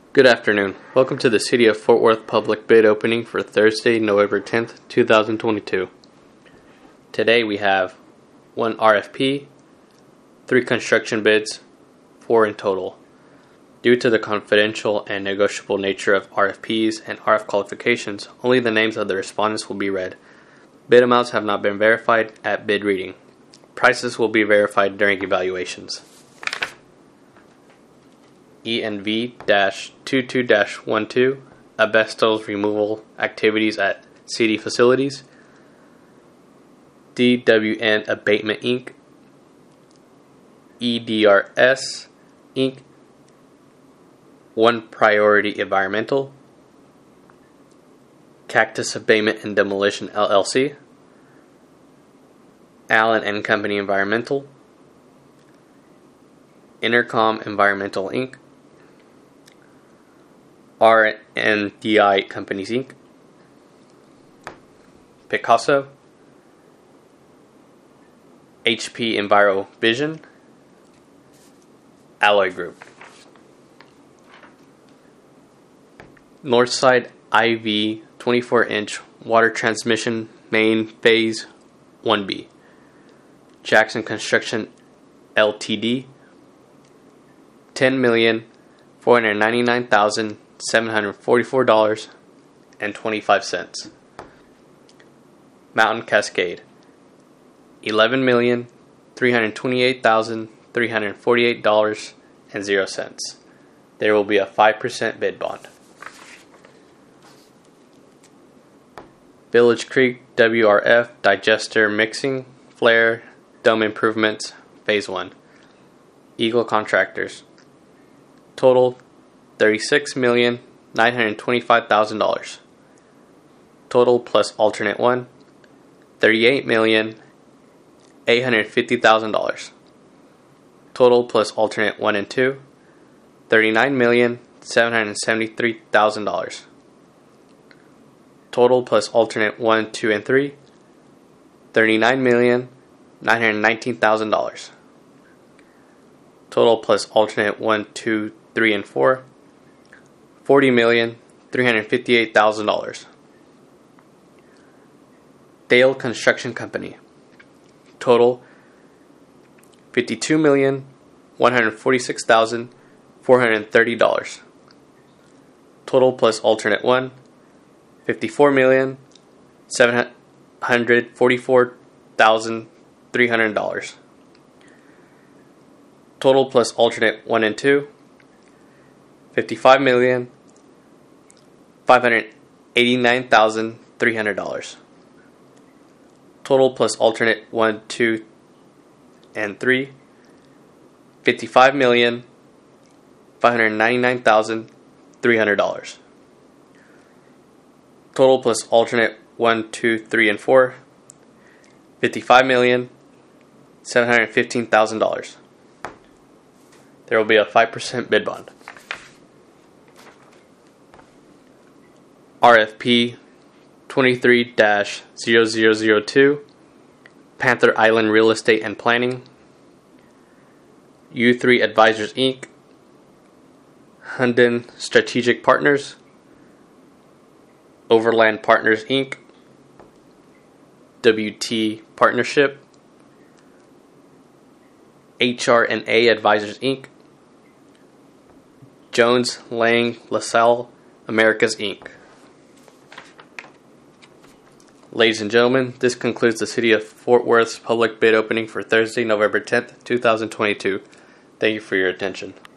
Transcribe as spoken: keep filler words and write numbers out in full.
Good afternoon. Welcome to the City of Fort Worth public bid opening for Thursday, November tenth, two thousand twenty-two. Today we have one R F P, three construction bids, four in total. Due to the confidential and negotiable nature of R F Ps and R F qualifications, only the names of the respondents will be read. Bid amounts have not been verified at bid reading. Prices will be verified during evaluations. E N V twenty-two dash twelve, asbestos removal activities at city facilities. D W N Abatement Incorporated. E D R S Incorporated. One Priority Environmental. Cactus Abatement and Demolition L L C. Allen and Company Environmental. Intercom Environmental Incorporated. R and D I Companies Incorporated. Picasso. H P Enviro Vision. Alloy Group. Northside I V twenty-four inch Water Transmission Main Phase one B. Jackson Construction L T D. ten million four hundred ninety-nine thousand seven hundred forty-four dollars and twenty-five cents. Mountain Cascade. eleven million three hundred twenty-eight thousand three hundred forty-eight dollars and zero cents. There will be a five percent bid bond. Village Creek W R F Digester Mixing Flare Dome Improvements Phase one. Eagle Contractors. Total thirty-six million nine hundred twenty-five thousand dollars. Total plus alternate one thirty-eight million eight hundred fifty thousand dollars. Total plus alternate one and two thirty-nine million seven hundred seventy-three thousand dollars. Total plus alternate one, two, and three thirty-nine million nine hundred nineteen thousand dollars. Total plus alternate one, two, three, and four forty million three hundred fifty-eight thousand dollars. Dale Construction Company. Total fifty-two million one hundred forty-six thousand four hundred thirty dollars. Total plus alternate one fifty-four million seven hundred forty-four thousand three hundred dollars. Total plus alternate one and two fifty-five million five hundred eighty-nine thousand three hundred dollars. Total plus alternate one, two, and three fifty-five million five hundred ninety-nine thousand three hundred dollars. Total plus alternate one, two, three, and four fifty-five million seven hundred fifteen thousand dollars. There will be a five percent bid bond. R F P twenty-three dash zero zero zero two, Panther Island Real Estate and Planning. U three Advisors Incorporated. Hunden Strategic Partners. Overland Partners Incorporated. W T Partnership. H R and A Advisors Incorporated. Jones Lang LaSalle Americas Incorporated. Ladies and gentlemen, this concludes the City of Fort Worth's public bid opening for Thursday, November tenth, two thousand twenty-two. Thank you for your attention.